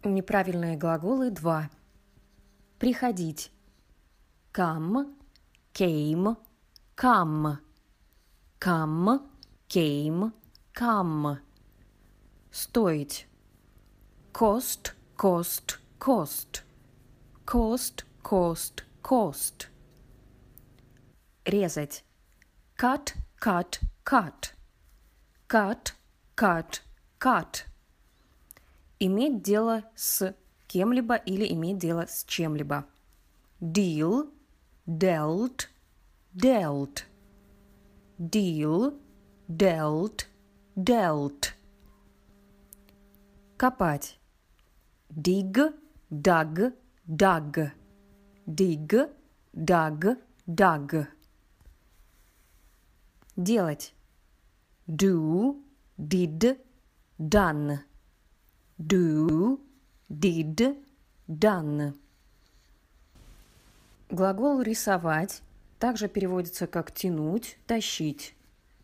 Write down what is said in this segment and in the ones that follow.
Неправильные глаголы 2. Приходить. Come, came, come. Come, came, come. Стоить. Cost, cost, cost. Cost, cost, cost. Резать. Cut, cut, cut. Cut, cut, cut. Иметь дело с кем-либо или иметь дело с чем-либо. Deal, dealt, dealt. Deal, dealt, dealt. Копать. Dig, dug, dug. Dig, dug, dug. Делать. Do, did, done. Do, did, done. Глагол рисовать также переводится как тянуть, тащить.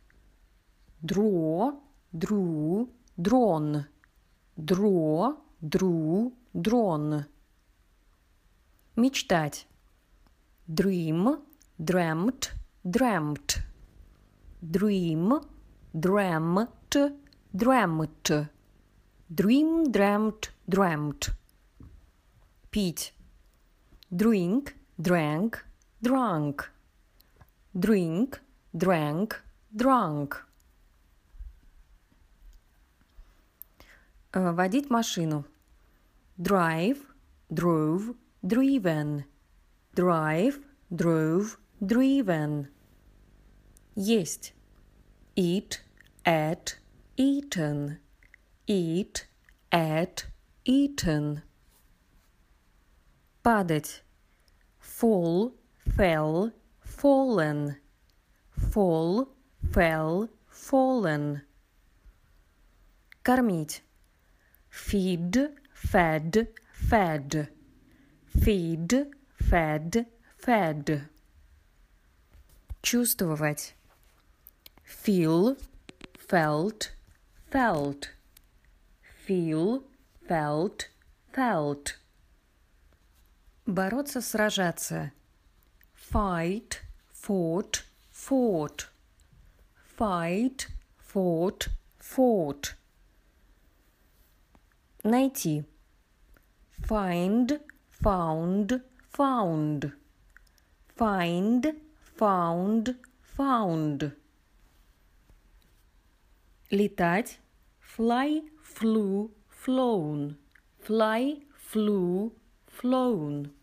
Draw, drew, drawn. Draw, drew, drawn. Мечтать. Dream, dreamt, dreamt. Dream, dreamt, dreamt. Dream, dreamt, dreamt. Пить. Drink, drank, drunk. Drink, drank, drunk. Водить машину. Drive, drove, driven. Drive, drove, driven. Есть. Eat, ate, eaten. Eat, ate, eaten. Падать. Fall, fell, fallen. Fall, fell, fallen. Кормить. Feed, fed, fed. Feed, fed, fed. Чувствовать. Feel, felt, felt. Feel, felt, felt. Бороться, сражаться. Fight, fought, fought. Fight, fought, fought. Найти. Find, found, found. Find, found, found. Летать. Fly, flew, flown. Fly, flew, flown.